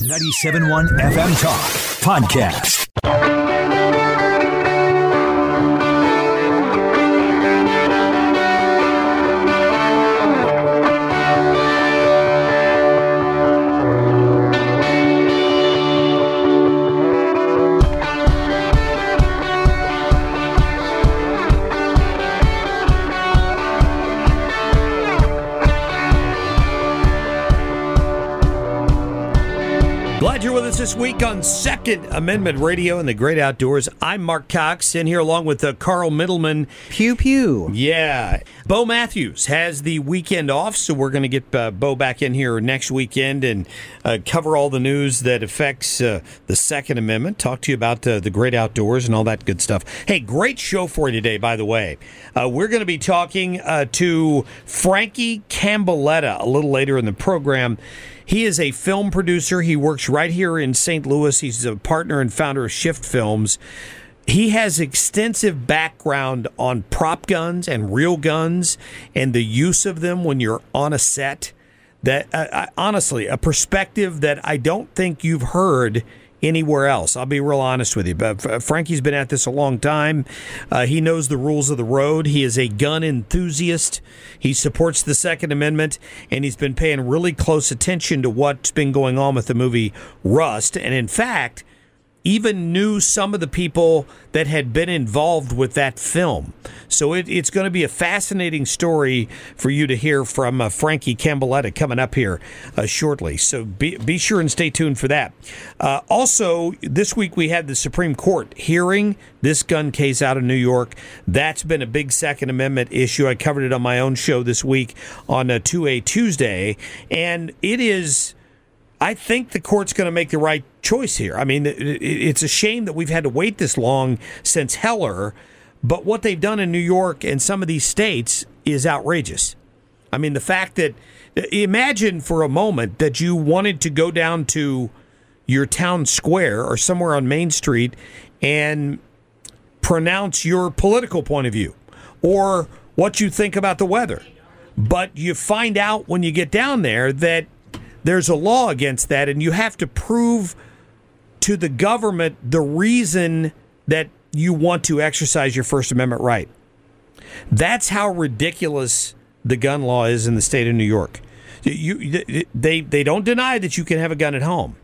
97.1 FM Talk Podcast. Glad you're with us this week on Second Amendment Radio and the Great Outdoors. I'm Mark Cox, in here along with Carl Middleman. Pew, pew. Yeah. Bo Matthews has the weekend off, so we're going to get Bo back in here next weekend and cover all the news that affects the Second Amendment, talk to you about the Great Outdoors and all that good stuff. Hey, great show for you today, by the way. We're going to be talking to Frankie Cambaletta a little later in the program. He is a film producer. He works right here in St. Louis. He's a partner and founder of Shift Films. He has extensive background on prop guns and real guns and the use of them when you're on a set. That honestly, a perspective that I don't think you've heard anywhere else. I'll be real honest with you. But Frankie's been at this a long time. He knows the rules of the road. He is a gun enthusiast. He supports the Second Amendment, and he's been paying really close attention to what's been going on with the movie Rust. And in fact, even knew some of the people that had been involved with that film. So it's going to be a fascinating story for you to hear from Frankie Cambaletta coming up here shortly. So be sure and stay tuned for that. Also, this week we had the Supreme Court hearing this gun case out of New York. That's been a big Second Amendment issue. I covered it on my own show this week on 2A Tuesday. And it is... I think the court's going to make the right choice here. I mean, it's a shame that we've had to wait this long since Heller, but what they've done in New York and some of these states is outrageous. I mean, the fact that, imagine for a moment that you wanted to go down to your town square or somewhere on Main Street and pronounce your political point of view or what you think about the weather. But you find out when you get down there that there's a law against that, and you have to prove to the government the reason that you want to exercise your First Amendment right. That's how ridiculous the gun law is in the state of New York. They don't deny that you can have a gun at home.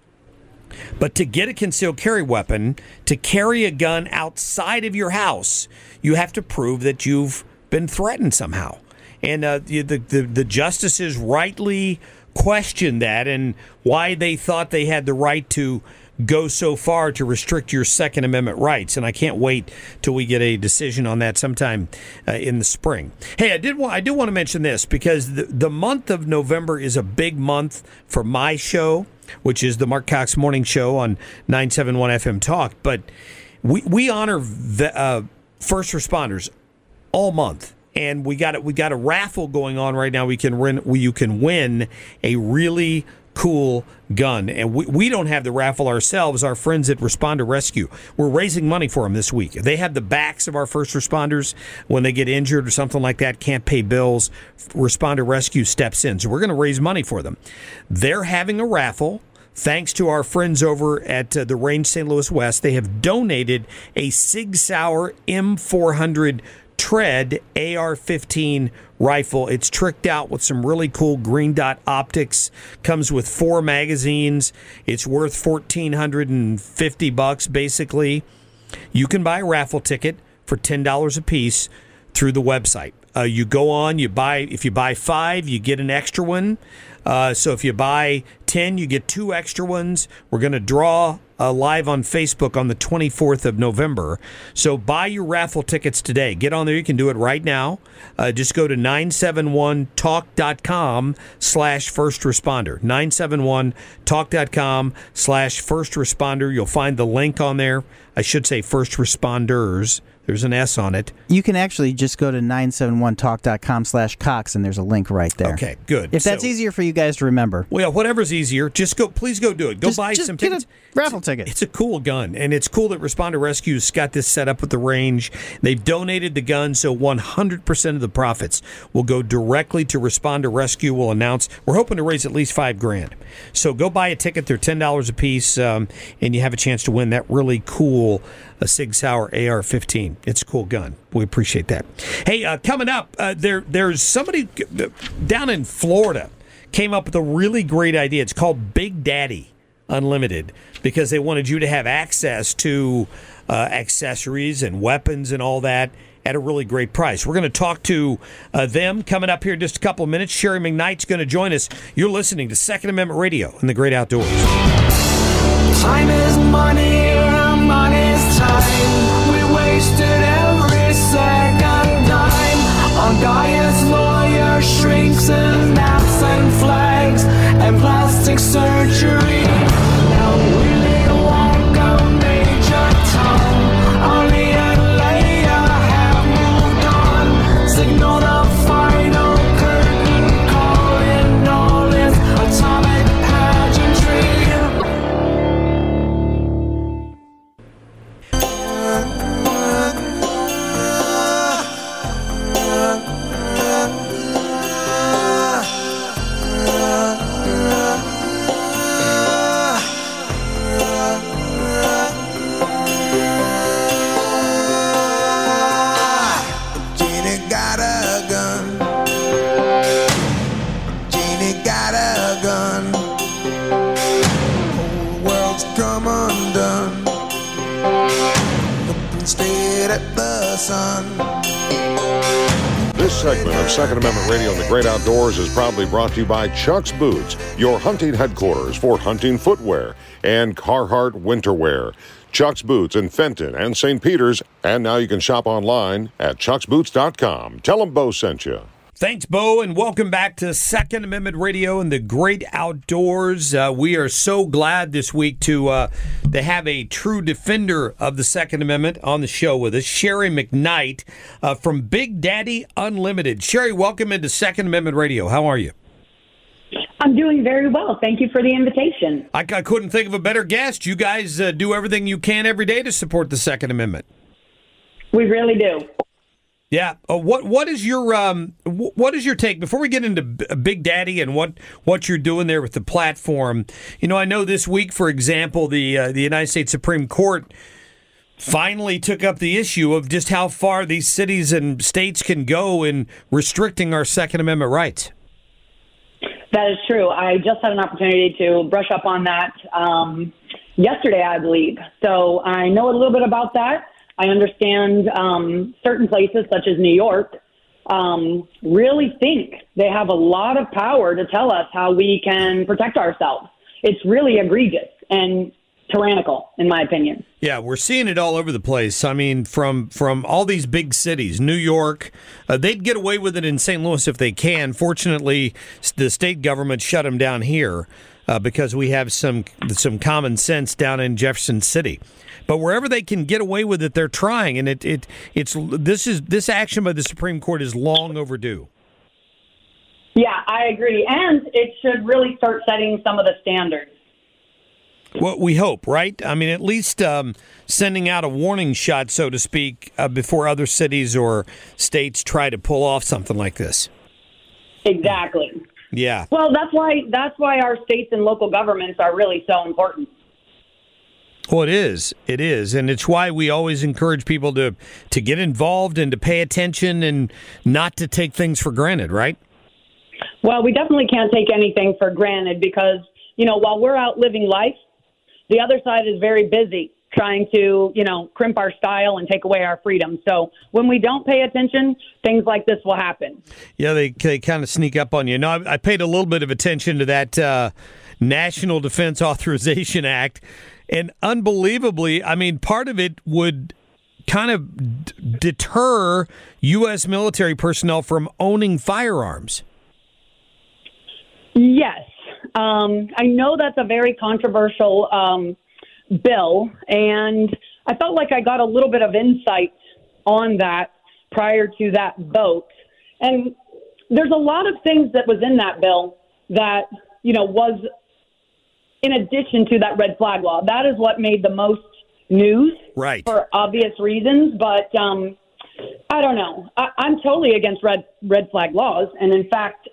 But to get a concealed carry weapon, to carry a gun outside of your house, you have to prove that you've been threatened somehow. And the justices rightly question that and why they thought they had the right to go so far to restrict your Second Amendment rights. And I can't wait till we get a decision on that sometime in the spring. Hey, I do want to mention this because the month of November is a big month for my show, which is the Mark Cox Morning Show on 971 FM Talk. But we honor first responders all month. And we got a raffle going on right now. You can win a really cool gun. And we don't have the raffle ourselves. Our friends at Responder Rescue, we're raising money for them this week. They have the backs of our first responders when they get injured or something like that, can't pay bills. Responder Rescue steps in. So we're going to raise money for them. They're having a raffle. Thanks to our friends over at the Range St. Louis West, they have donated a Sig Sauer M400 Tread AR-15 rifle. It's tricked out with some really cool green dot optics. Comes with 4 magazines. It's worth $1,450 basically. You can buy a raffle ticket for $10 a piece through the website. You go on, if you buy 5, you get an extra one. So if you buy 10, you get 2 extra ones. We're going to draw live on Facebook on the 24th of November. So buy your raffle tickets today. Get on there. You can do it right now. Just go to 971talk.com/first responder. 971talk.com/first responder. You'll find the link on there. I should say first responders. There's an S on it. You can actually just go to 971talk.com/Cox, and there's a link right there. Okay, good. If that's easier for you guys to remember. Well, whatever's easier, please go do it. Go buy some tickets. Get a raffle ticket. It's a cool gun, and it's cool that Responder Rescue's got this set up with the range. They've donated the gun, so 100% of the profits will go directly to Responder Rescue. We'll announce. We're hoping to raise at least $5,000. So go buy a ticket. They're $10 a piece, and you have a chance to win that really cool Sig Sauer AR-15. It's a cool gun. We appreciate that. Hey, coming up, there's somebody down in Florida came up with a really great idea. It's called Big Daddy Unlimited, because they wanted you to have access to accessories and weapons and all that at a really great price. We're going to talk to them coming up here in just a couple of minutes. Sherry McKnight's going to join us. You're listening to Second Amendment Radio in the Great Outdoors. Time is money, money's time. We wasted every second dime on diets, lawyers, shrinks, and naps and flags and plastic surgery. Now we walk a major town. Only Atlanta have moved on. Signal the final curtain call in all this atomic pageantry. This segment of Second Amendment Radio in the Great Outdoors is proudly brought to you by Chuck's Boots, your hunting headquarters for hunting footwear, and Carhartt Winterwear. Chuck's Boots in Fenton and St. Peters, and now you can shop online at chucksboots.com. Tell them Bo sent you. Thanks, Bo, and welcome back to Second Amendment Radio in the Great Outdoors. We are so glad this week to have a true defender of the Second Amendment on the show with us, Sherry McKnight from Big Daddy Unlimited. Sherry, welcome into Second Amendment Radio. How are you? I'm doing very well. Thank you for the invitation. I couldn't think of a better guest. You guys do everything you can every day to support the Second Amendment. We really do. Yeah. What is your take before we get into Big Daddy and what you're doing there with the platform? You know, I know this week, for example, the United States Supreme Court finally took up the issue of just how far these cities and states can go in restricting our Second Amendment rights. That is true. I just had an opportunity to brush up on that yesterday, I believe. So I know a little bit about that. I understand certain places, such as New York, really think they have a lot of power to tell us how we can protect ourselves. It's really egregious and tyrannical, in my opinion. Yeah, we're seeing it all over the place. I mean, from all these big cities, New York, they'd get away with it in St. Louis if they can. Fortunately, the state government shut them down here because we have some common sense down in Jefferson City. But wherever they can get away with it, they're trying, and this action by the Supreme Court is long overdue. Yeah, I agree, and it should really start setting some of the standards. Well, we hope, right? I mean, at least sending out a warning shot, so to speak, before other cities or states try to pull off something like this. Exactly. Yeah. Well, that's why our states and local governments are really so important. Well, it is, and it's why we always encourage people to get involved and to pay attention and not to take things for granted, right? Well, we definitely can't take anything for granted because, you know, while we're out living life, the other side is very busy trying to, you know, crimp our style and take away our freedom. So when we don't pay attention, things like this will happen. Yeah, they kind of sneak up on you. No, I paid a little bit of attention to that National Defense Authorization Act. And unbelievably, I mean, part of it would kind of deter U.S. military personnel from owning firearms. Yes. I know that's a very controversial bill, and I felt like I got a little bit of insight on that prior to that vote. And there's a lot of things that was in that bill that, was in addition to that red flag law. That is what made the most news, right, for obvious reasons. But I don't know. I'm totally against red flag laws. And in fact,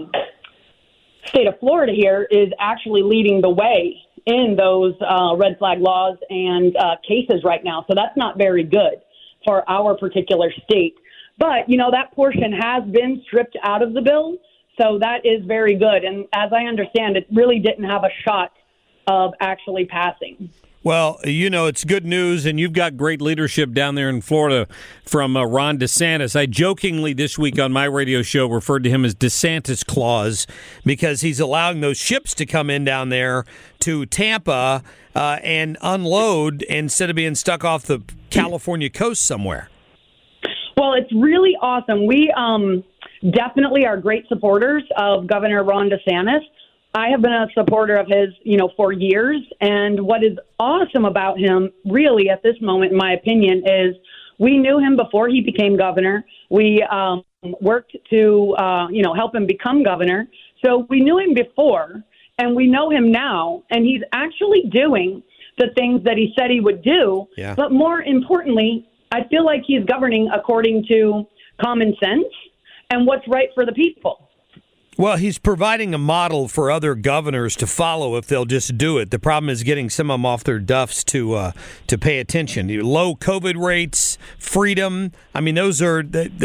state of Florida here is actually leading the way in those red flag laws and cases right now. So that's not very good for our particular state. But, that portion has been stripped out of the bill. So that is very good. And as I understand, it really didn't have a shot of actually passing. Well, it's good news, and you've got great leadership down there in Florida from Ron DeSantis. I jokingly this week on my radio show referred to him as DeSantis Claus because he's allowing those ships to come in down there to Tampa and unload instead of being stuck off the California coast somewhere. Well, it's really awesome. We definitely are great supporters of Governor Ron DeSantis. I have been a supporter of his, for years. And what is awesome about him, really, at this moment, in my opinion, is we knew him before he became governor. We worked to, help him become governor. So we knew him before, and we know him now. And he's actually doing the things that he said he would do. Yeah. But more importantly, I feel like he's governing according to common sense and what's right for the people. Well, he's providing a model for other governors to follow if they'll just do it. The problem is getting some of them off their duffs to pay attention. Low COVID rates, freedom. I mean, those are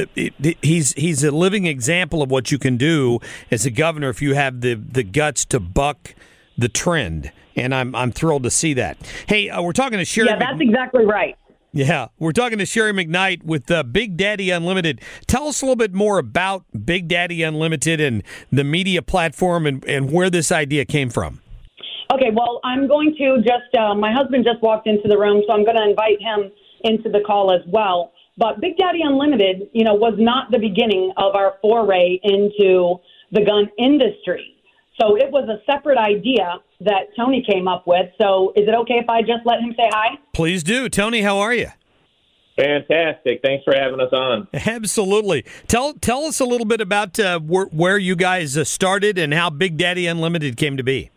he's a living example of what you can do as a governor if you have the guts to buck the trend. And I'm thrilled to see that. Hey, we're talking to Sherry. Yeah, that's exactly right. Yeah, we're talking to Sherry McKnight with Big Daddy Unlimited. Tell us a little bit more about Big Daddy Unlimited and the media platform and where this idea came from. Okay, well, I'm going to my husband just walked into the room, so I'm going to invite him into the call as well. But Big Daddy Unlimited, was not the beginning of our foray into the gun industry. So it was a separate idea that Tony came up with. So is it okay if I just let him say hi? Please do. Tony, how are you? Fantastic. Thanks for having us on. Absolutely. Tell us a little bit about where you guys started and how Big Daddy Unlimited came to be.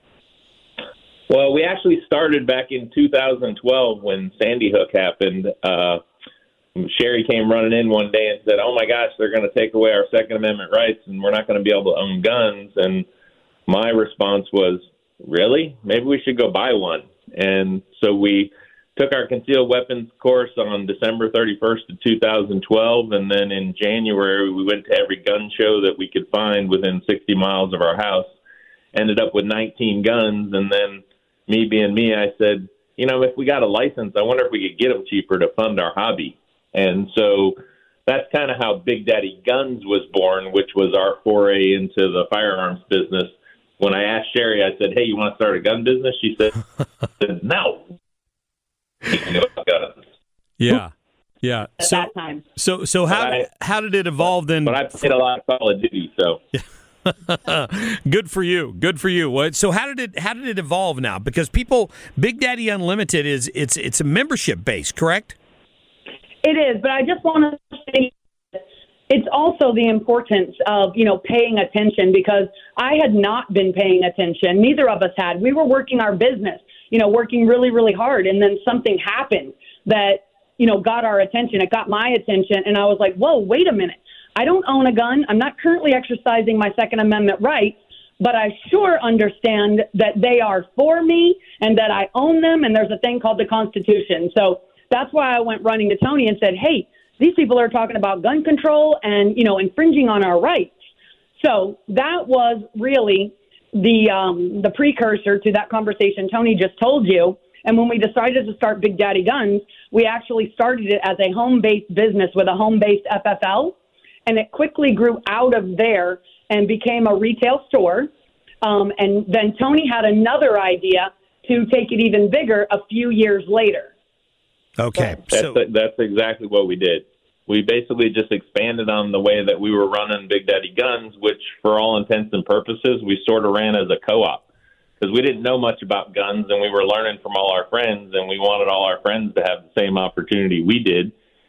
Well, we actually started back in 2012 when Sandy Hook happened. Sherry came running in one day and said, "Oh my gosh, they're going to take away our Second Amendment rights and we're not going to be able to own guns." And my response was, really? Maybe we should go buy one. And so we took our concealed weapons course on December 31st of 2012, and then in January we went to every gun show that we could find within 60 miles of our house, ended up with 19 guns, and then me being me, I said, if we got a license, I wonder if we could get them cheaper to fund our hobby. And so that's kind of how Big Daddy Guns was born, which was our foray into the firearms business. When I asked Sherry, I said, "Hey, you want to start a gun business?" She said, "No." Yeah. At that time. So how did it evolve then? But I played a lot of Call of Duty, so. Good for you. So how did it evolve now? Because Big Daddy Unlimited it's a membership base, correct? It is, but I just want to say it's also the importance of, paying attention, because I had not been paying attention. Neither of us had. We were working our business, working really, really hard. And then something happened that, got our attention. It got my attention. And I was like, whoa, wait a minute. I don't own a gun. I'm not currently exercising my Second Amendment rights, but I sure understand that they are for me and that I own them. And there's a thing called the Constitution. So that's why I went running to Tony and said, hey, these people are talking about gun control and, infringing on our rights. So that was really the precursor to that conversation Tony just told you. And when we decided to start Big Daddy Guns, we actually started it as a home-based business with a home-based FFL. And it quickly grew out of there and became a retail store. And then Tony had another idea to take it even bigger a few years later. Okay. That's exactly what we did. We basically just expanded on the way that we were running Big Daddy Guns, which for all intents and purposes, we sort of ran as a co-op because we didn't know much about guns and we were learning from all our friends and we wanted all our friends to have the same opportunity we did.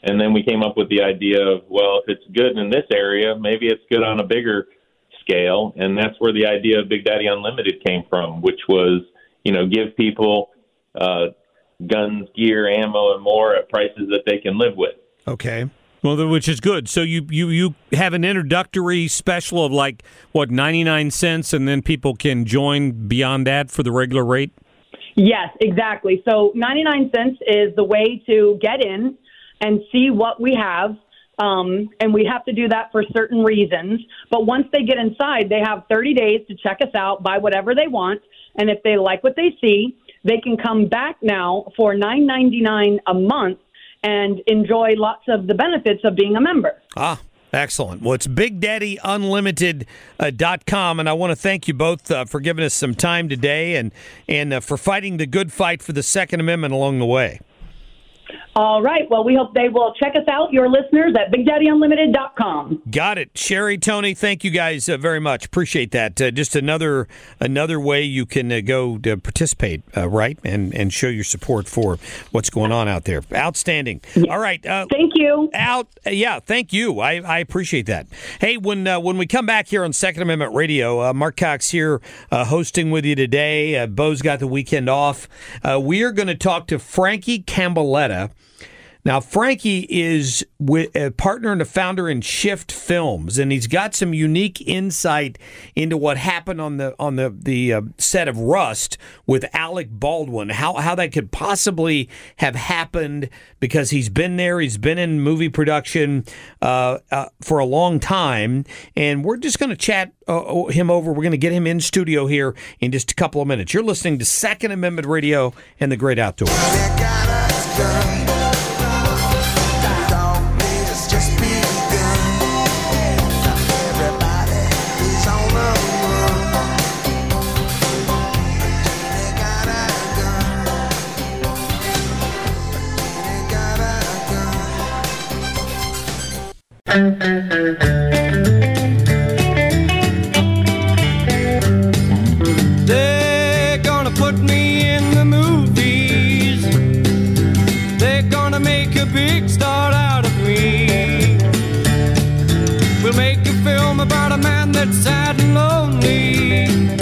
And then we came up with the idea of, well, if it's good in this area, maybe it's good on a bigger scale. And that's where the idea of Big Daddy Unlimited came from, which was, give people guns, gear, ammo, and more at prices that they can live with. Okay. Well, which is good. So you have an introductory special of 99 cents, and then people can join beyond that for the regular rate? Yes, exactly. So 99 cents is the way to get in and see what we have. And we have to do that for certain reasons. But once they get inside, they have 30 days to check us out, buy whatever they want. And if they like what they see, they can come back now for $9.99 a month and enjoy lots of the benefits of being a member. Ah, excellent. Well, it's BigDaddyUnlimited.com, and I want to thank you both for giving us some time today and for fighting the good fight for the Second Amendment along the way. All right. Well, we hope they will check us out, your listeners, at BigDaddyUnlimited.com. Got it. Sherry, Tony, thank you guys very much. Appreciate that. Just another way you can go to participate, right, and show your support for what's going on out there. Outstanding. All right. Thank you. Yeah, thank you. I appreciate that. Hey, when we come back here on Second Amendment Radio, Mark Cox here hosting with you today. Bo's got the weekend off. We are going to talk to Frankie Cambaletta. Now, Frankie is a partner and a founder in Shift Films, and he's got some unique insight into what happened on the set of Rust with Alec Baldwin, how that could possibly have happened, because he's been there, he's been in movie production for a long time, and we're just going to chat him over. We're going to get him in studio here in just a couple of minutes. You're listening to Second Amendment Radio and the Great Outdoors. They're gonna put me in the movies. They're gonna make a big star out of me. We'll make a film about a man that's sad and lonely,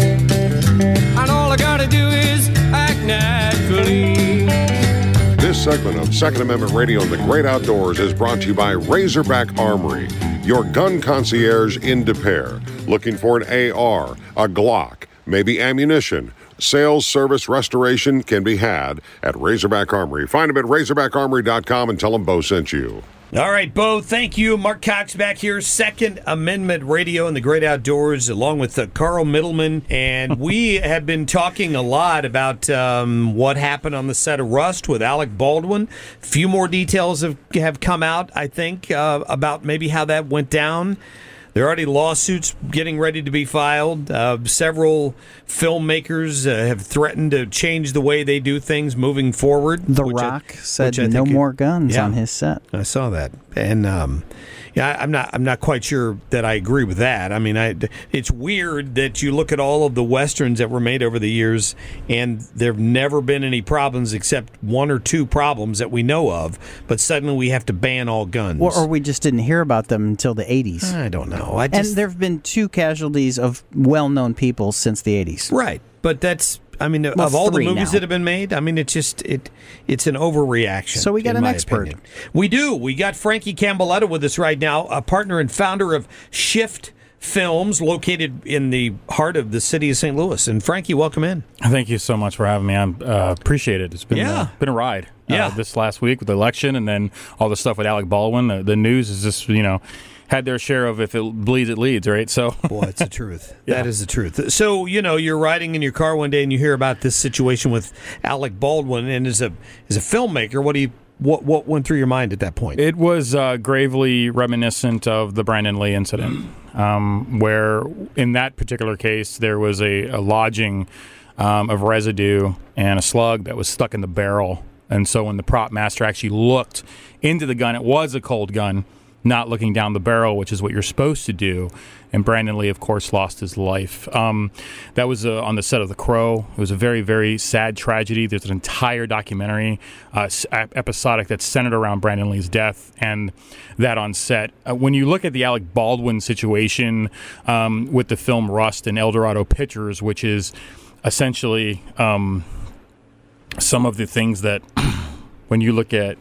and all I gotta do is act naturally. This segment of Second Amendment Radio and the Great Outdoors is brought to you by Razorback Armory, your gun concierge in Des Peres. Looking for an AR, a Glock, maybe ammunition. Sales, service, restoration can be had at Razorback Armory. Find them at RazorbackArmory.com and tell them Bo sent you. All right, Bo, thank you. Mark Cox back here, Second Amendment Radio and the Great Outdoors, along with Carl Middleman. And we have been talking a lot about what happened on the set of Rust with Alec Baldwin. A few more details have come out, I think, about maybe how that went down. There are already lawsuits getting ready to be filed. Several filmmakers have threatened to change the way they do things moving forward. The Rock said no more guns on his set. I saw that, and I'm not quite sure that I agree with that. I mean, it's weird that you look at all of the westerns that were made over the years, and there've never been any problems except one or two problems that we know of. But suddenly we have to ban all guns, or we just didn't hear about them until the 80s. I don't know. And there have been two casualties of well-known people since the 80s. Right, but that's. I mean, of all the movies that have been made, I mean, it's an overreaction. So we got an expert. Opinion. We do. We got Frankie Cambaletta with us right now, a partner and founder of Shift Films, located in the heart of the city of St. Louis. And Frankie, welcome in. Thank you so much for having me. I appreciate it. It's been a ride. This last week with the election, and then all the stuff with Alec Baldwin. The news is just had their share of if it bleeds, it leads, right? So, boy, it's the truth. That is the truth. So, you're riding in your car one day and you hear about this situation with Alec Baldwin, and as a filmmaker, what went through your mind at that point? It was gravely reminiscent of the Brandon Lee incident, where in that particular case there was a lodging of residue and a slug that was stuck in the barrel, and so when the prop master actually looked into the gun, it was a cold gun. not looking down the barrel, which is what you're supposed to do. And Brandon Lee, of course, lost his life. That was on the set of The Crow. It was a very, very sad tragedy. There's an entire documentary episodic that's centered around Brandon Lee's death and that on set. When you look at the Alec Baldwin situation with the film Rust and Eldorado Pictures, which is essentially some of the things that when you look at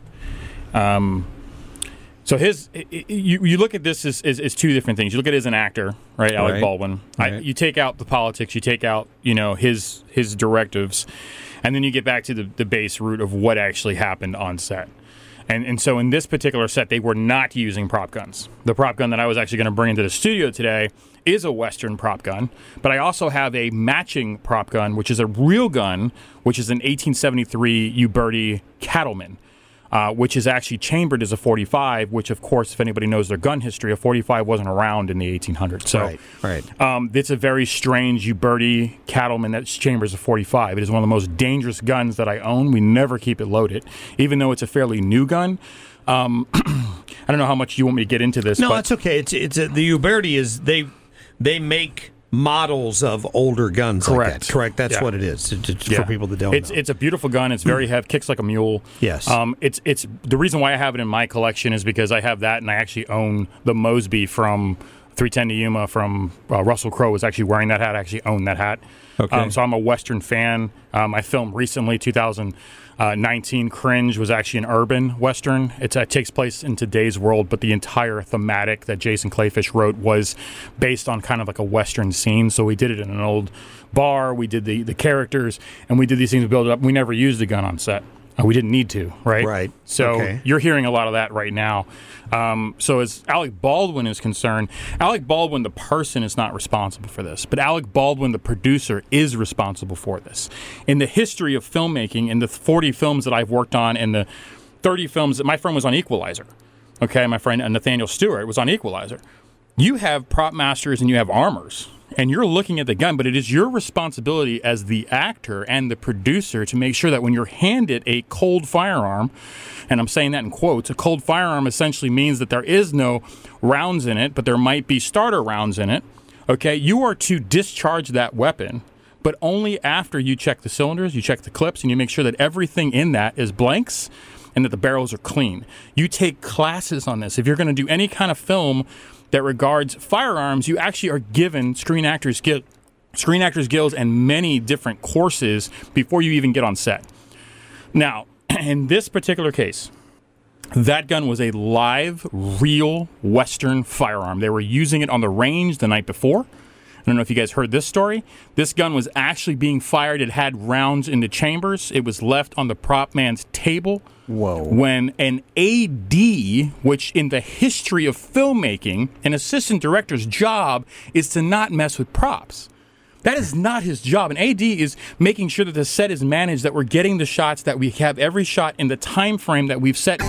so you look at this as two different things. You look at it as an actor, right? Alec Baldwin. Right. You take out the politics, you take out his directives, and then you get back to the base root of what actually happened on set. And so in this particular set, they were not using prop guns. The prop gun that I was actually going to bring into the studio today is a Western prop gun, but I also have a matching prop gun, which is a real gun, which is an 1873 Uberti Cattleman. Which is actually chambered as a .45, which, of course, if anybody knows their gun history, a .45 wasn't around in the 1800s. So right. It's a very strange Uberti Cattleman that's chambered as a .45. It is one of the most dangerous guns that I own. We never keep it loaded, even though it's a fairly new gun. I don't know how much you want me to get into this. No, but that's okay. The Uberti is they make models of older guns. Correct. Like that. Correct. That's what it is. For people that don't know. It's a beautiful gun. It's very heavy. Kicks like a mule. Yes. It's the reason why I have it in my collection is because I have that, and I actually own the Mosby from 310 to Yuma from Russell Crowe was actually wearing that hat. I actually own that hat. Okay. So I'm a Western fan. I filmed recently, 2019, Cringe was actually an urban Western. It takes place in today's world, but the entire thematic that Jason Clayfish wrote was based on kind of like a Western scene. So we did it in an old bar. We did the characters, and we did these things to build it up. We never used a gun on set. We didn't need to, right? Right. So you're hearing a lot of that right now. So as Alec Baldwin is concerned, Alec Baldwin, the person, is not responsible for this. But Alec Baldwin, the producer, is responsible for this. In the history of filmmaking, in the 40 films that I've worked on, and the 30 films that my friend was on Equalizer, okay, my friend Nathaniel Stewart was on Equalizer. You have prop masters and you have armors. And you're looking at the gun, but it is your responsibility as the actor and the producer to make sure that when you're handed a cold firearm, and I'm saying that in quotes, a cold firearm essentially means that there is no rounds in it, but there might be starter rounds in it, okay? You are to discharge that weapon, but only after you check the cylinders, you check the clips, and you make sure that everything in that is blanks and that the barrels are clean. You take classes on this. If you're going to do any kind of film that regards firearms, you actually are given Screen Actors Guilds and many different courses before you even get on set. Now, in this particular case, that gun was a live, real Western firearm. They were using it on the range the night before. I don't know if you guys heard this story. This gun was actually being fired. It had rounds in the chambers. It was left on the prop man's table. Whoa. When an AD, which in the history of filmmaking, an assistant director's job is to not mess with props. That is not his job. An AD is making sure that the set is managed, that we're getting the shots, that we have every shot in the time frame that we've set.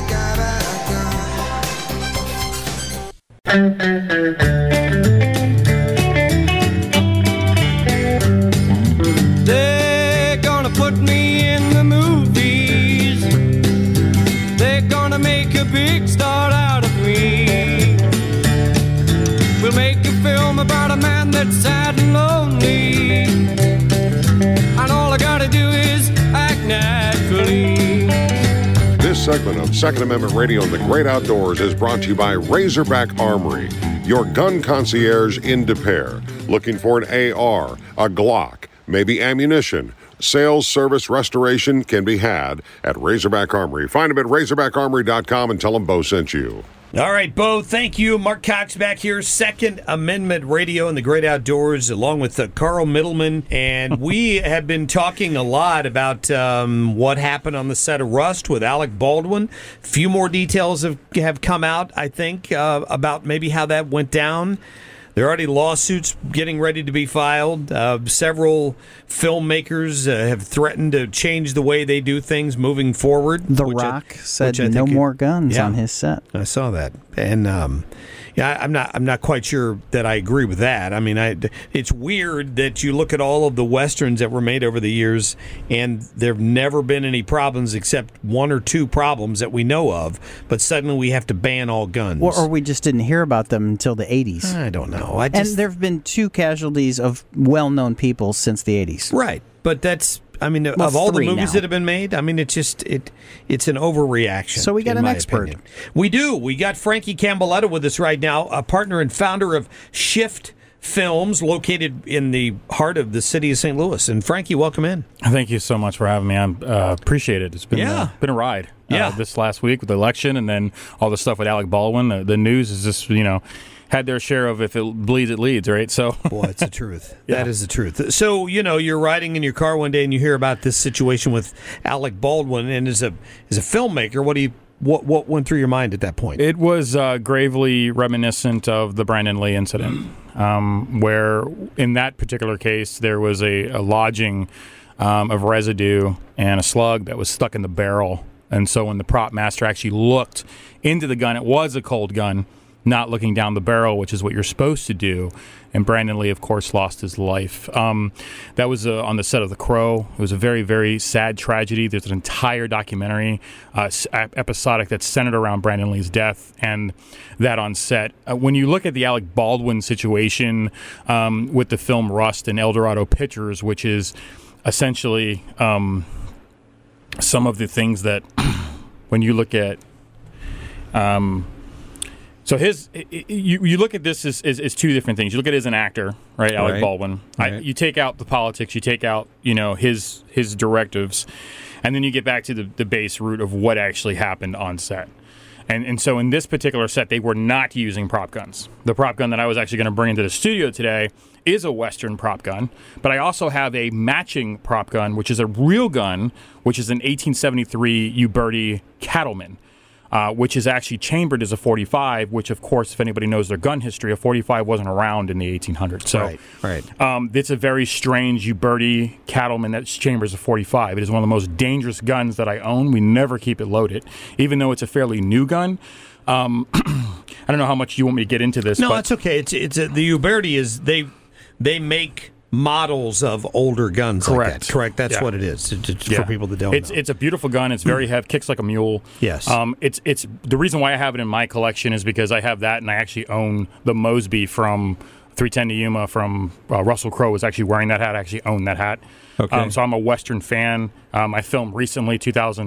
They're gonna put me in the movies. They're gonna make a big star out of me. We'll make a film about a man that's sad and lonely, and all I gotta do is act naturally. This segment of Second Amendment Radio and the Great Outdoors is brought to you by Razorback Armory, your gun concierge in Des Peres. Looking for an AR, a Glock, maybe ammunition. Sales, service, restoration can be had at Razorback Armory. Find them at RazorbackArmory.com and tell them Bo sent you. All right, Bo, thank you. Mark Cox back here, Second Amendment Radio and the Great Outdoors, along with Carl Middleman. And we have been talking a lot about what happened on the set of Rust with Alec Baldwin. A few more details have come out, I think, about maybe how that went down. There are already lawsuits getting ready to be filed. Several filmmakers have threatened to change the way they do things moving forward. The Rock said no more guns on his set. I saw that. And, Yeah, I'm not quite sure that I agree with that. I mean, it's weird that you look at all of the westerns that were made over the years, and there've never been any problems except one or two problems that we know of. But suddenly we have to ban all guns, or we just didn't hear about them until the 80s. I don't know. And there have been 2 casualties of well-known people since the 80s. Right, but that's. I mean, of all the movies that have been made, I mean, it's an overreaction. So we got an expert. Opinion. We do. We got Frankie Camboletta with us right now, a partner and founder of Shift Films, located in the heart of the city of St. Louis. And Frankie, welcome in. Thank you so much for having me. I appreciate it. It's been a ride. This last week with the election, and then all the stuff with Alec Baldwin. The news is just had their share of if it bleeds, it leads, right? So, boy, it's the truth. That is the truth. So, you're riding in your car one day and you hear about this situation with Alec Baldwin, and as a filmmaker, what went through your mind at that point? It was gravely reminiscent of the Brandon Lee incident, where in that particular case there was a lodging of residue and a slug that was stuck in the barrel, and so when the prop master actually looked into the gun, it was a cold gun, not looking down the barrel, which is what you're supposed to do. And Brandon Lee, of course, lost his life. That was on the set of The Crow. It was a very, very sad tragedy. There's an entire documentary episodic that's centered around Brandon Lee's death and that on set. When you look at the Alec Baldwin situation with the film Rust and Eldorado Pictures, which is essentially some of the things that when you look at... So you look at this as 2 different things. You look at it as an actor, right? Alec Baldwin. Right. You take out the politics. You take out his directives, and then you get back to the base root of what actually happened on set. And so in this particular set, they were not using prop guns. The prop gun that I was actually going to bring into the studio today is a Western prop gun, but I also have a matching prop gun, which is a real gun, which is an 1873 Uberti Cattleman. Which is actually chambered as a .45, which, of course, if anybody knows their gun history, a .45 wasn't around in the 1800s. So right. It's a very strange Uberti Cattleman that chambers a .45. It is one of the most dangerous guns that I own. We never keep it loaded, even though it's a fairly new gun. I don't know how much you want me to get into this. No, but it's okay. The Uberti is they make models of older guns. Correct. Like that. Correct. That's what it is. For people that don't know. It's a beautiful gun. It's very heavy. Kicks like a mule. Yes. It's the reason why I have it in my collection is because I have that, and I actually own the Mosby from 310 to Yuma from Russell Crowe was actually wearing that hat. I actually own that hat. Okay. So I'm a Western fan. I filmed recently,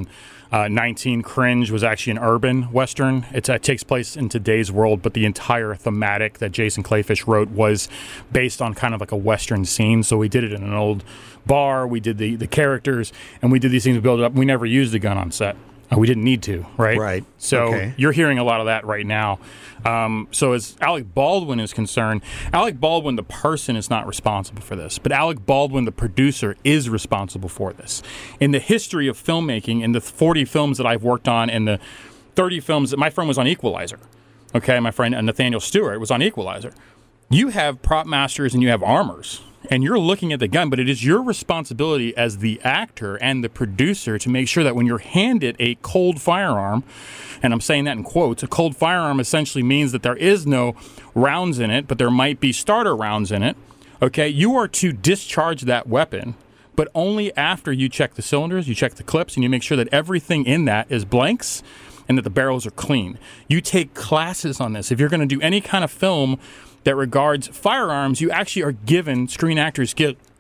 2019, Cringe was actually an urban Western. It takes place in today's world, but the entire thematic that Jason Clayfish wrote was based on kind of like a Western scene. So we did it in an old bar. We did the characters, and we did these things to build it up. We never used a gun on set. We didn't need to, right? Right. So you're hearing a lot of that right now. So as Alec Baldwin is concerned, Alec Baldwin, the person, is not responsible for this. But Alec Baldwin, the producer, is responsible for this. In the history of filmmaking, in the 40 films that I've worked on, and the 30 films that my friend was on Equalizer. Okay, my friend Nathaniel Stewart was on Equalizer. You have prop masters and you have armors. And you're looking at the gun, but it is your responsibility as the actor and the producer to make sure that when you're handed a cold firearm, and I'm saying that in quotes, a cold firearm essentially means that there is no rounds in it, but there might be starter rounds in it. Okay, you are to discharge that weapon, but only after you check the cylinders, you check the clips, and you make sure that everything in that is blanks and that the barrels are clean. You take classes on this. If you're going to do any kind of film that regards firearms, you actually are given Screen Actors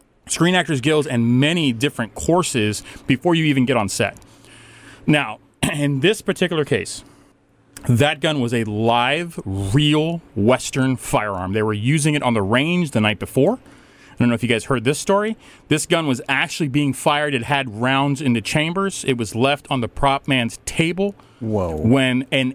Guilds and many different courses before you even get on set. Now, in this particular case, that gun was a live, real Western firearm. They were using it on the range the night before. I don't know if you guys heard this story. This gun was actually being fired. It had rounds in the chambers. It was left on the prop man's table. Whoa. When an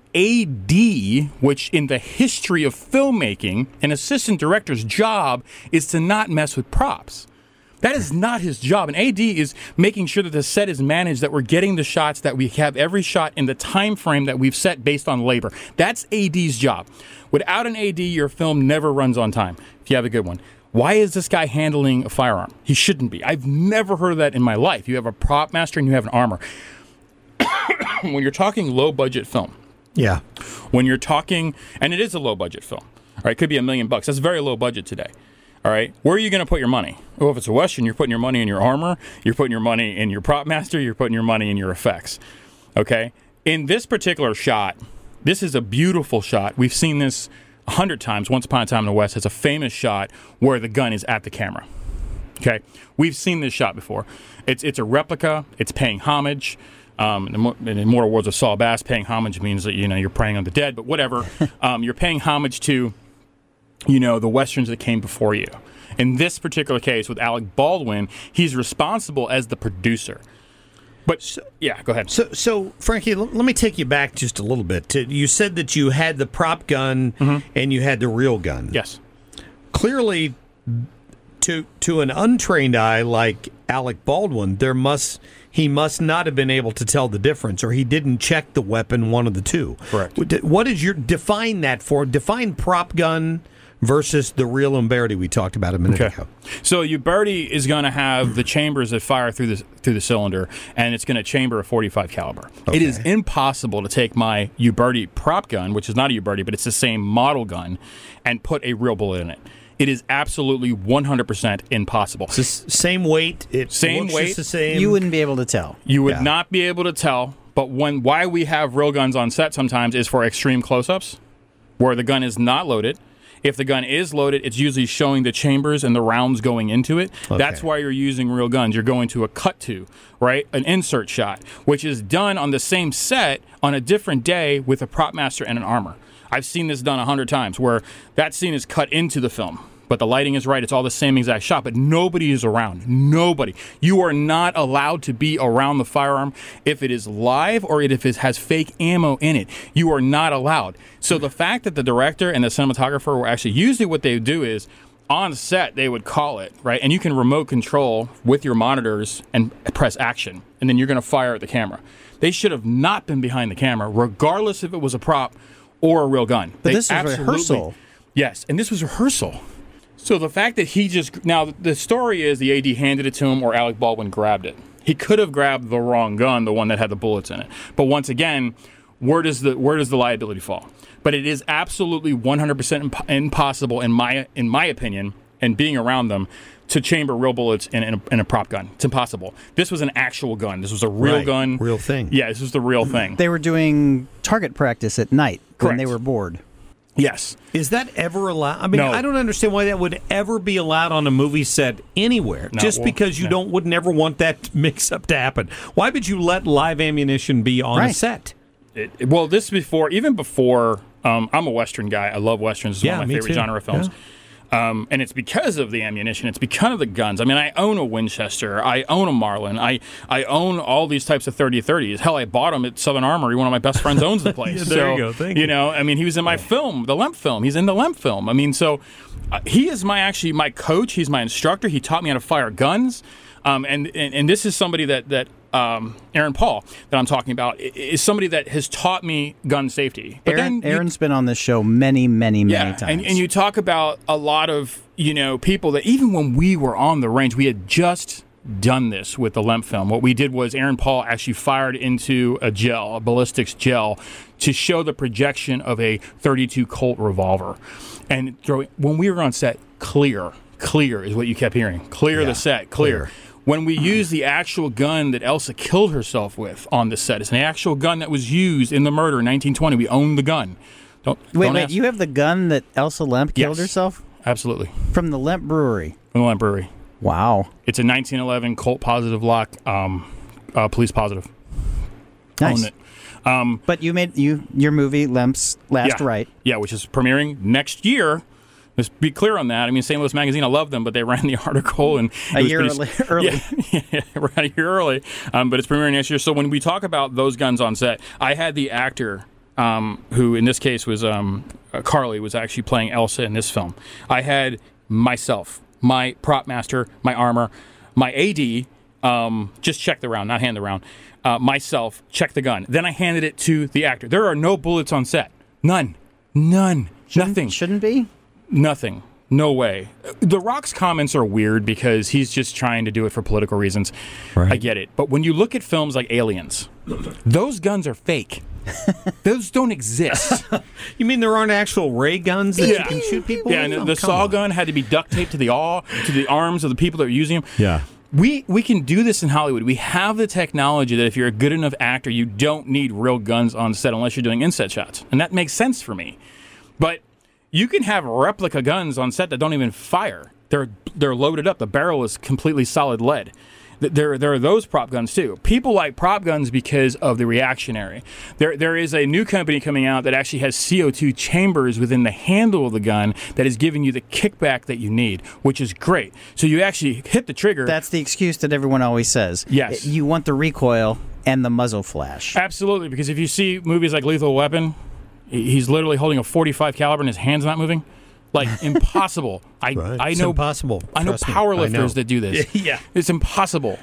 AD, which in the history of filmmaking, an assistant director's job is to not mess with props. That is not his job. An AD is making sure that the set is managed, that we're getting the shots, that we have every shot in the time frame that we've set based on labor. That's AD's job. Without an AD, your film never runs on time, if you have a good one. Why is this guy handling a firearm? He shouldn't be. I've never heard of that in my life. You have a prop master and you have an armor. When you're talking low-budget film, When you're talking, and it is a low budget film, all right, it could be $1 million. That's very low budget today. All right, where are you going to put your money? Well, if it's a Western, you're putting your money in your armor, you're putting your money in your prop master, you're putting your money in your effects. Okay? In this particular shot, this is a beautiful shot. We've seen this 100 times. Once Upon a Time in the West has a famous shot where the gun is at the camera. Okay? We've seen this shot before. It's a replica. It's paying homage. In Immortal Words of Saul Bass, paying homage means that, you're preying on the dead, but whatever. You're paying homage to, the Westerns that came before you. In this particular case, with Alec Baldwin, he's responsible as the producer. But, go ahead. So Frankie, let me take you back just a little bit. You said that you had the prop gun and you had the real gun. Yes. Clearly, to an untrained eye like Alec Baldwin, he must not have been able to tell the difference, or he didn't check the weapon, one of the two. Correct. What is define that for? Define prop gun versus the real Umberti we talked about a minute ago. So Uberti is going to have the chambers that fire through the cylinder, and it's going to chamber a .45 caliber. Okay. It is impossible to take my Uberti prop gun, which is not a Uberti, but it's the same model gun, and put a real bullet in it. It is absolutely 100% impossible. It's the same weight. Same weight. Just the same. You wouldn't be able to tell. You would not be able to tell. But why we have real guns on set sometimes is for extreme close-ups, where the gun is not loaded. If the gun is loaded, it's usually showing the chambers and the rounds going into it. Okay. That's why you're using real guns. You're going to a cut to, right? An insert shot, which is done on the same set on a different day with a prop master and an armor. I've seen this done 100 times where that scene is cut into the film, but the lighting is right. It's all the same exact shot, but nobody is around. Nobody. You are not allowed to be around the firearm if it is live or if it has fake ammo in it. You are not allowed. So the fact that the director and the cinematographer were actually, usually what they would do is on set, they would call it, right? And you can remote control with your monitors and press action, and then you're going to fire at the camera. They should have not been behind the camera, regardless if it was a prop or a real gun. But this is rehearsal. Yes, and this was rehearsal. So the fact that now the story is the AD handed it to him or Alec Baldwin grabbed it. He could have grabbed the wrong gun, the one that had the bullets in it. But once again, where does the liability fall? But it is absolutely 100% impossible, in my opinion, and being around them, to chamber real bullets in a prop gun. It's impossible. This was an actual gun. This was a real gun. Real thing. Yeah, this was the real thing. They were doing target practice at night when they were bored. Yes. Is that ever allowed? I mean, No. I don't understand why that would ever be allowed on a movie set anywhere. Because you would never want that mix-up to happen. Why would you let live ammunition be on a set? Even before, I'm a Western guy. I love Westerns. It's one of my favorite genre films. Yeah. And it's because of the ammunition. It's because of the guns. I mean, I own a Winchester. I own a Marlin. I own all these types of 30-30s. Hell, I bought them at Southern Armory. One of my best friends owns the place. There you go. Thank you. I mean, he was in my film, the Lemp film. He's in the Lemp film. I mean, so he is my coach. He's my instructor. He taught me how to fire guns. And this is somebody that Aaron Paul that I'm talking about is somebody that has taught me gun safety. But Aaron's been on this show many times. And you talk about a lot of people that even when we were on the range, we had just done this with the Lemp film. What we did was Aaron Paul actually fired into a ballistics gel, to show the projection of a .32 Colt revolver. And when we were on set, clear is what you kept hearing. Clear the set, clear. When we used the actual gun that Elsa killed herself with on the set, it's an actual gun that was used in the murder in 1920. We owned the gun. Wait, you have the gun that Elsa Lemp killed herself? Absolutely. From the Lemp Brewery? From the Lemp Brewery. Wow. It's a 1911 Colt positive lock, police positive. Nice. Own it. But you made your movie, Lemp's Last Right. Yeah, which is premiering next year. Let's be clear on that. I mean, St. Louis Magazine, I love them, but they ran the article and a year early. Yeah, ran a year early. But it's premiering next year. So when we talk about those guns on set, I had the actor who, in this case, was Carly, was actually playing Elsa in this film. I had myself, my prop master, my armor, my AD, just check the round, not hand the round. Myself, check the gun. Then I handed it to the actor. There are no bullets on set. None. Nothing. Shouldn't be? Nothing. No way. The Rock's comments are weird because he's just trying to do it for political reasons. Right. I get it. But when you look at films like Aliens, those guns are fake. Those don't exist. You mean there aren't actual ray guns that you can shoot people Yeah, with? and the saw gun had to be duct taped to the arms of the people that were using them. Yeah. We can do this in Hollywood. We have the technology that if you're a good enough actor, you don't need real guns on set unless you're doing inset shots. And that makes sense for me. But you can have replica guns on set that don't even fire. They're loaded up. The barrel is completely solid lead. There are those prop guns too. People like prop guns because of the reactionary. There is a new company coming out that actually has CO2 chambers within the handle of the gun that is giving you the kickback that you need, which is great. So you actually hit the trigger. That's the excuse that everyone always says. Yes. You want the recoil and the muzzle flash. Absolutely, because if you see movies like Lethal Weapon, he's literally holding a .45 caliber and his hand's not moving. Like, impossible. I know impossible. I know powerlifters that do this. Yeah. It's impossible.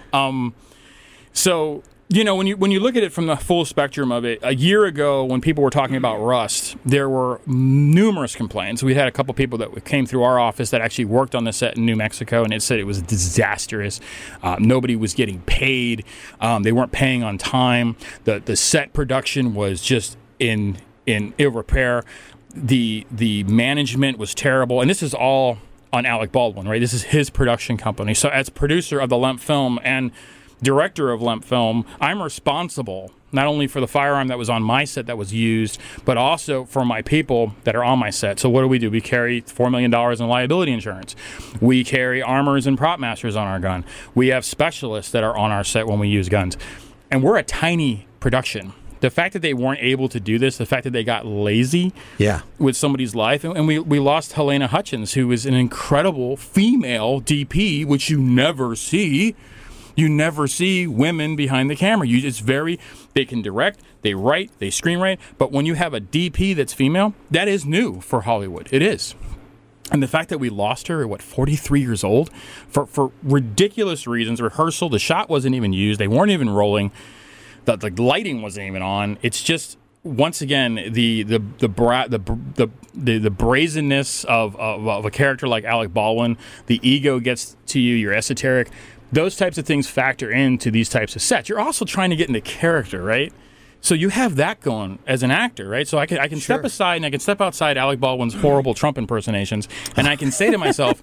So, when you look at it from the full spectrum of it, a year ago when people were talking about rust, there were numerous complaints. We had a couple people that came through our office that actually worked on the set in New Mexico, and it said it was disastrous. Nobody was getting paid. They weren't paying on time. The set production was just in ill repair. The management was terrible, and this is all on Alec Baldwin, right? This is his production company. So as producer of the Lemp Film and director of Lemp Film, I'm responsible not only for the firearm that was on my set that was used, but also for my people that are on my set. So what do? We carry $4 million in liability insurance. We carry armors and prop masters on our gun. We have specialists that are on our set when we use guns. And we're a tiny production. The fact that they weren't able to do this, the fact that they got lazy with somebody's life, and we lost Helena Hutchins, who is an incredible female DP, which you never see. You never see women behind the camera. They can direct, they write, they screenwrite, but when you have a DP that's female, that is new for Hollywood. It is. And the fact that we lost her at, 43 years old, for ridiculous reasons, rehearsal, the shot wasn't even used, they weren't even rolling. The lighting wasn't even on. It's just, once again, the brazenness of a character like Alec Baldwin. The ego gets to you. You're esoteric. Those types of things factor into these types of sets. You're also trying to get into character, right? So you have that going as an actor, right? So I can step aside and I can step outside Alec Baldwin's horrible Trump impersonations, and I can say to myself,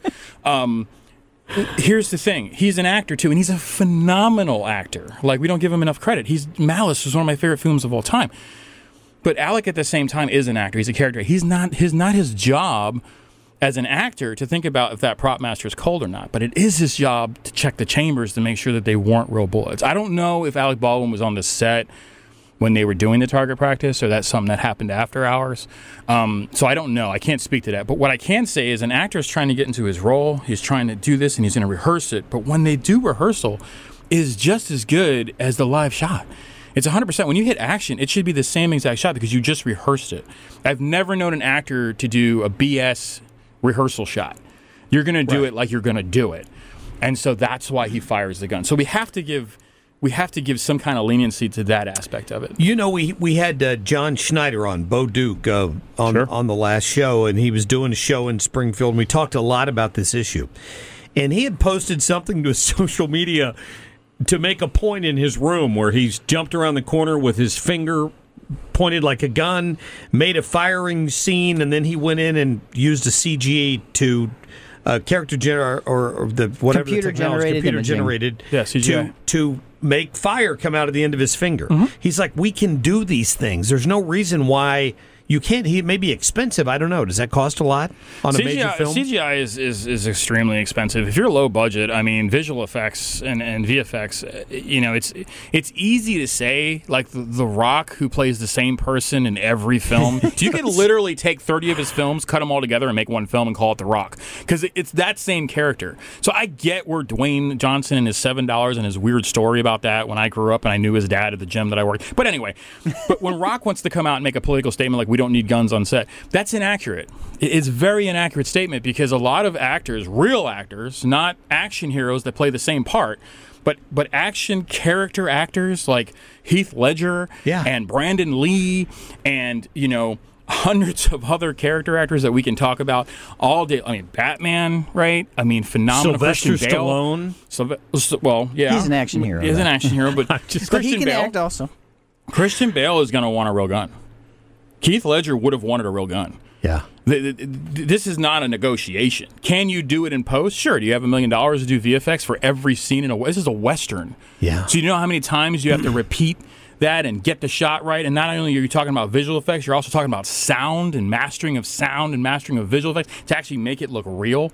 here's the thing. He's an actor, too, and he's a phenomenal actor. Like, we don't give him enough credit. Malice was one of my favorite films of all time. But Alec, at the same time, is an actor. He's a character. He's not his job as an actor to think about if that prop master is cold or not. But it is his job to check the chambers to make sure that they weren't real bullets. I don't know if Alec Baldwin was on the set when they were doing the target practice, or that's something that happened after hours. So I don't know. I can't speak to that. But what I can say is an actor is trying to get into his role. He's trying to do this, and he's going to rehearse it. But when they do rehearsal, it is just as good as the live shot. It's 100%. When you hit action, it should be the same exact shot because you just rehearsed it. I've never known an actor to do a BS rehearsal shot. You're going to do it like you're going to do it. And so that's why he fires the gun. So we have to give some kind of leniency to that aspect of it. We had John Schneider on, Bo Duke, on the last show, and he was doing a show in Springfield, and we talked a lot about this issue. And he had posted something to his social media to make a point in his room where he's jumped around the corner with his finger pointed like a gun, made a firing scene, and then he went in and used a CG to character or the whatever computer generated to make fire come out of the end of his finger. Mm-hmm. He's like, we can do these things. There's no reason why you can't. He may be expensive. I don't know. Does that cost a lot on a major film? CGI is extremely expensive. If you're low budget, I mean, visual effects and VFX, it's easy to say, like the Rock, who plays the same person in every film. You can literally take 30 of his films, cut them all together, and make one film and call it The Rock, because it's that same character. So I get where Dwayne Johnson and his $7 and his weird story about that when I grew up and I knew his dad at the gym that I worked. But anyway, when Rock wants to come out and make a political statement like we don't need guns on set, that's inaccurate. It's a very inaccurate statement, because a lot of actors, real actors, not action heroes that play the same part, but action character actors like Heath Ledger and Brandon Lee and hundreds of other character actors that we can talk about all day. I mean, Batman, right? I mean, phenomenal. Sylvester Stallone. Well, yeah. He's an action hero. He's an action hero, but but he can act also. Christian Bale is going to want a real gun. Heath Ledger would have wanted a real gun. Yeah. This is not a negotiation. Can you do it in post? Sure. Do you have $1 million to do VFX for every scene in a? This is a Western. Yeah. So you know how many times you have to repeat that and get the shot right? And not only are you talking about visual effects, you're also talking about sound and mastering of visual effects to actually make it look real.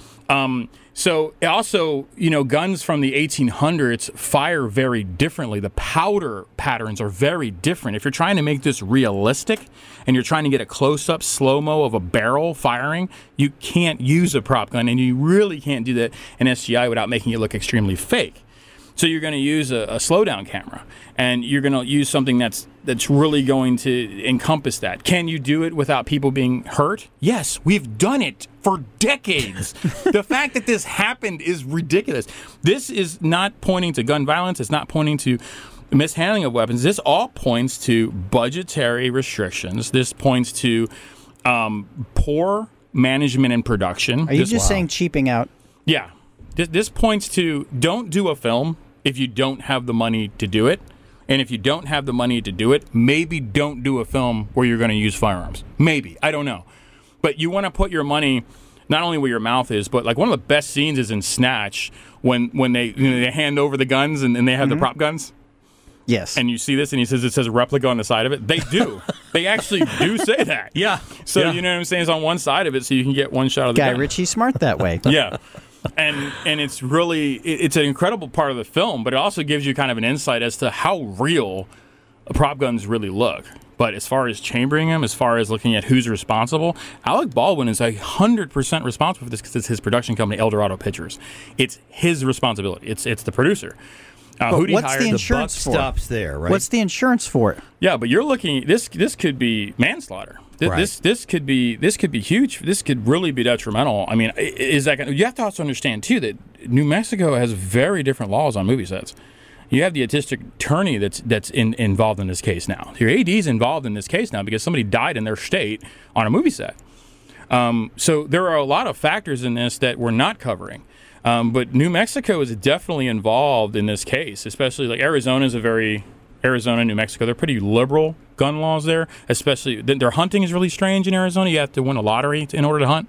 So also, guns from the 1800s fire very differently. The powder patterns are very different. If you're trying to make this realistic and you're trying to get a close-up slow-mo of a barrel firing, you can't use a prop gun, and you really can't do that in SGI without making it look extremely fake. So you're going to use a slowdown camera, and you're going to use something that's really going to encompass that. Can you do it without people being hurt? Yes, we've done it for decades. The fact that this happened is ridiculous. This is not pointing to gun violence. It's not pointing to mishandling of weapons. This all points to budgetary restrictions. This points to poor management and production. Are you just saying cheaping out? Yeah. This points to don't do a film if you don't have the money to do it. And if you don't have the money to do it, maybe don't do a film where you're going to use firearms. Maybe. I don't know. But you want to put your money not only where your mouth is, but like one of the best scenes is in Snatch when they they hand over the guns and they have the prop guns. Yes. And you see this, and it says replica on the side of it. They do. They actually do say that. Yeah. So you know what I'm saying? It's on one side of it so you can get one shot of the gun. Guy Ritchie's smart that way. Yeah. And it's really it's an incredible part of the film, but it also gives you kind of an insight as to how real prop guns really look. But as far as chambering them, as far as looking at who's responsible, Alec Baldwin is 100% responsible for this because it's his production company, Eldorado Pictures. It's his responsibility. It's the producer. Who do you what's hire? the insurance buck for? stops there, right? What's the insurance for it? Yeah, but you're looking. This could be manslaughter. This could be huge. This could really be detrimental. I mean, is that you have to also understand too that New Mexico has very different laws on movie sets. You have the district attorney that's involved in this case now. Your AD's involved in this case now because somebody died in their state on a movie set. So there are a lot of factors in this that we're not covering. But New Mexico is definitely involved in this case, especially like Arizona, New Mexico. They're pretty liberal gun laws there, especially their hunting is really strange in Arizona. You have to win a lottery in order to hunt.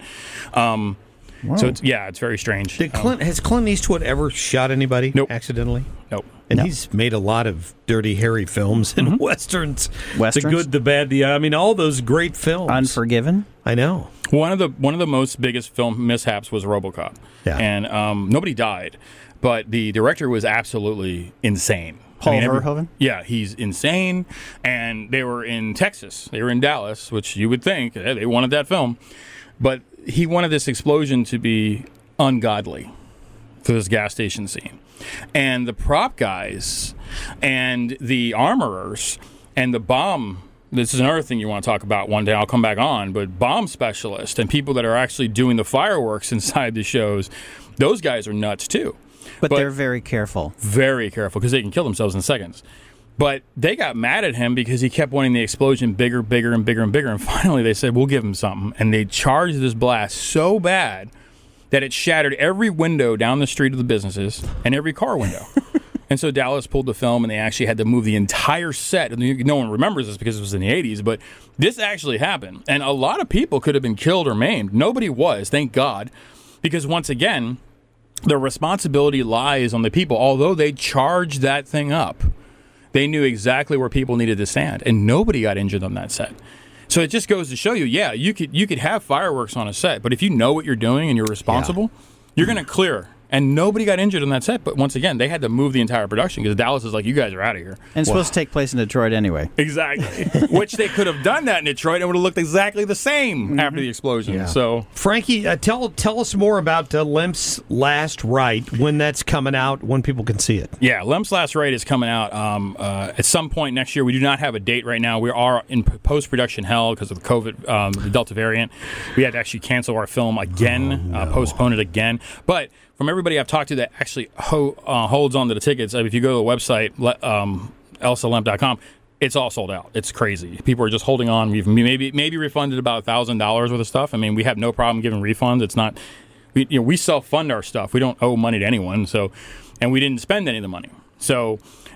So it's very strange. Has Clint Eastwood ever shot anybody accidentally? Nope. And he's made a lot of dirty, hairy films and westerns. The good, the bad, the I mean, all those great films. Unforgiven. I know. One of the most biggest film mishaps was RoboCop. Yeah. And nobody died, but the director was absolutely insane. Paul Verhoeven? Yeah, he's insane. And they were in Texas. They were in Dallas, which you would think they wanted that film. But he wanted this explosion to be ungodly for this gas station scene. And the prop guys and the armorers and the bomb, this is another thing you want to talk about one day, I'll come back on, but bomb specialists and people that are actually doing the fireworks inside the shows, those guys are nuts too. But they're very careful. Very careful because they can kill themselves in seconds. But they got mad at him because he kept wanting the explosion bigger, bigger, and bigger and bigger. And finally they said, we'll give him something. And they charged this blast so bad that it shattered every window down the street of the businesses and every car window. And so Dallas pulled the film, and they actually had to move the entire set. No one remembers this because it was in the 80s, but this actually happened. And a lot of people could have been killed or maimed. Nobody was, thank God, because once again, the responsibility lies on the people. Although they charged that thing up, they knew exactly where people needed to stand, and nobody got injured on that set. So it just goes to show you, yeah, you could have fireworks on a set, but if you know what you're doing and you're responsible, you're going to clear. And nobody got injured on that set. But once again, they had to move the entire production because Dallas is like, you guys are out of here. And it's supposed to take place in Detroit anyway. Exactly. Which they could have done that in Detroit and it would have looked exactly the same after the explosion. Yeah. So, Frankie, tell us more about Lemp's Last Right, when that's coming out, when people can see it. Yeah, Lemp's Last Right is coming out at some point next year. We do not have a date right now. We are in post-production hell because of the COVID, the Delta variant. We had to actually cancel our film again, postpone it again. But from everybody I've talked to that actually holds on to the tickets, if you go to the website, elsalemp.com, it's all sold out. It's crazy. People are just holding on. We've maybe refunded about $1,000 worth of stuff. I mean, we have no problem giving refunds. It's not, we self-fund our stuff. We don't owe money to anyone. So, and we didn't spend any of the money. So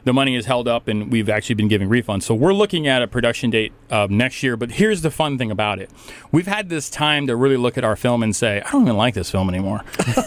the money is held up, and we've actually been giving refunds. So we're looking at a production date of next year. But here's the fun thing about it: we've had this time to really look at our film and say, I don't even like this film anymore.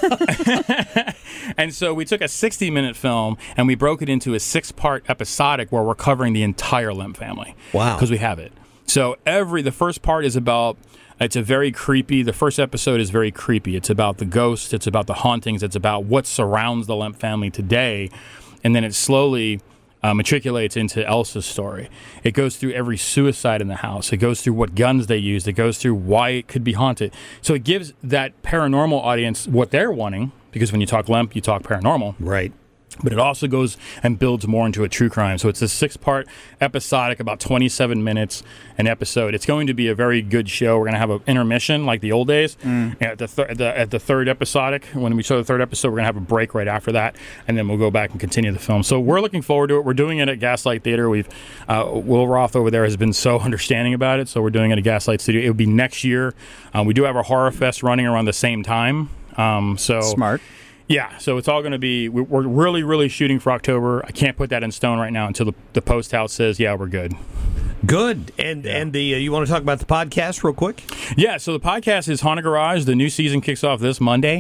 And so we took a 60-minute film and we broke it into a 6-part episodic where we're covering the entire Lemp family. Wow! Because we have it. So the first part is about. It's the first episode is very creepy. It's about the ghosts. It's about the hauntings. It's about what surrounds the Lemp family today. And then it slowly matriculates into Elsa's story. It goes through every suicide in the house. It goes through what guns they used. It goes through why it could be haunted. So it gives that paranormal audience what they're wanting, because when you talk Lemp, you talk paranormal. Right. But it also goes and builds more into a true crime. So it's a 6-part episodic, about 27 minutes an episode. It's going to be a very good show. We're going to have an intermission like the old days. At the third episodic, when we show the third episode, we're going to have a break right after that, and then we'll go back and continue the film. So we're looking forward to it. We're doing it at Gaslight Theater. Will Roth over there has been so understanding about it, so we're doing it at Gaslight Studio. It will be next year. We do have our Horror Fest running around the same time. So Smart. Yeah, so it's all going to be, we're really, really shooting for October. I can't put that in stone right now until the post house says, yeah, we're good. Good. And you want to talk about the podcast real quick? Yeah, so the podcast is Haunted Garage. The new season kicks off this Monday.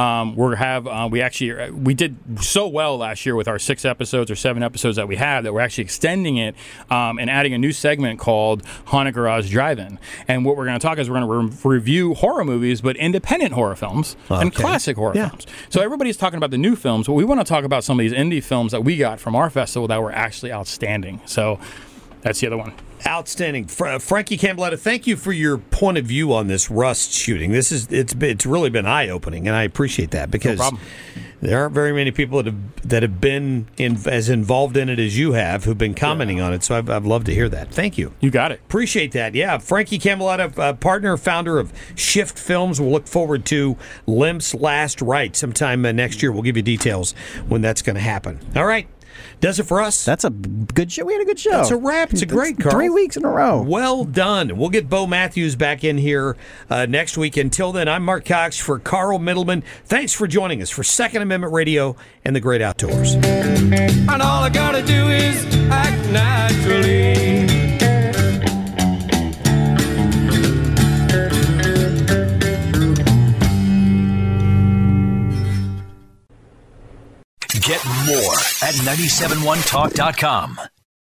We did so well last year with our 6 episodes or 7 episodes that we had that we're actually extending it and adding a new segment called Haunted Garage Drive-In. And what we're going to talk is we're going to review horror movies, but independent horror films and classic horror films. So everybody's talking about the new films, but we want to talk about some of these indie films that we got from our festival that were actually outstanding. So that's the other one. Outstanding. Frankie Cambletta, thank you for your point of view on this Rust shooting. It's really been eye-opening, and I appreciate that because there aren't very many people that have been as involved in it as you have who've been commenting on it, so I've loved to hear that. Thank you. You got it. Appreciate that. Yeah, Frankie Cambletta, partner, founder of Shift Films. We'll look forward to Lemp's Last Rite sometime next year. We'll give you details when that's going to happen. All right. Does it for us. That's a good show. We had a good show. That's a wrap. It's a great, Carl. 3 weeks in a row. Well done. We'll get Bo Matthews back in here next week. Until then, I'm Mark Cox for Carl Middleman. Thanks for joining us for Second Amendment Radio and the Great Outdoors. And all I gotta do is act naturally. Get more at 971talk.com.